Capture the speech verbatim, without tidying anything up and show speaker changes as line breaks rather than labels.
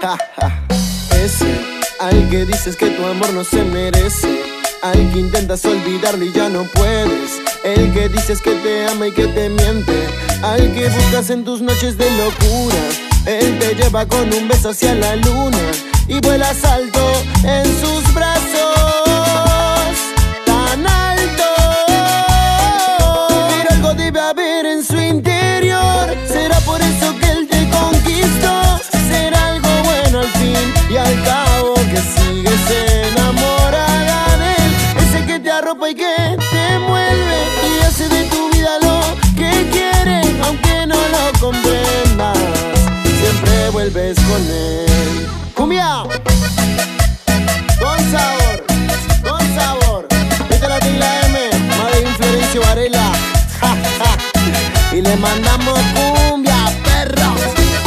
Ese al que dices que tu amor no se merece, al que intentas olvidarlo y ya no puedes, el que dices que te ama y que te miente, al que buscas en tus noches de locura. Él te lleva con un beso hacia la luna y vuelas alto en sus brazos, tan alto. Pero algo debe haber en su interior, será por eso que él te conquistó. Será algo bueno al fin y al cabo, que sigues enamorada de él, ese que te arropa y que te envuelve y hace de tu vida lo que quiere, aunque no lo comprendas, siempre vuelves con él.